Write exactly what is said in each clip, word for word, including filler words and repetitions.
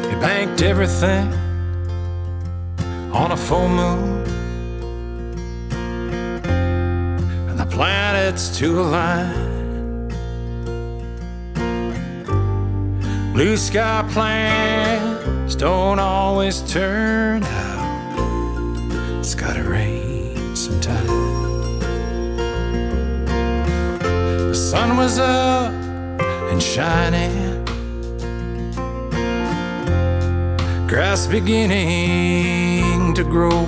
He banked everything on a full moon, and the planets to align. Blue sky plans don't always turn out. It's gotta rain sometime. The sun was up and shining, grass beginning to grow.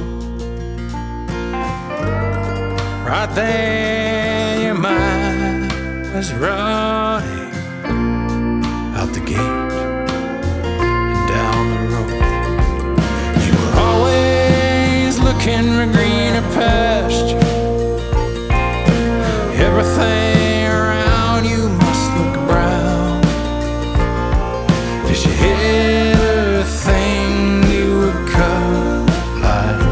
Right there your mind was running out the gate and down the road. You were always looking for greener pasture. Everything around you must look brown. Did you hit a thing you would cut line?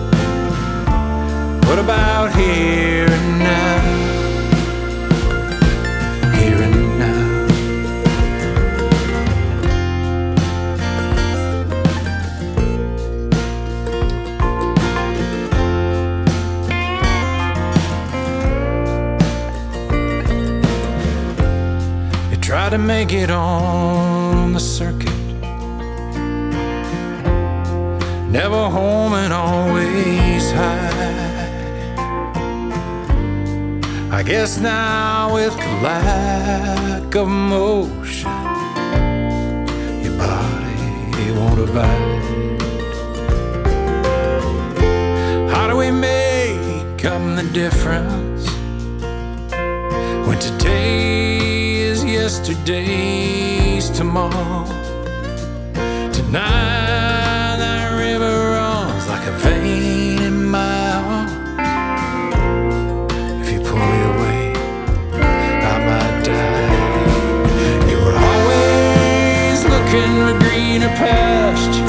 What about here and now? Here and now. You try to make it on the circuit, never home and always high. I guess now with the lack of motion, your body won't abide. How do we make up the difference when today is yesterday's tomorrow? Tonight that river runs like a vein in my arm. If you pull me away, I might die. You were always looking for greener pasture.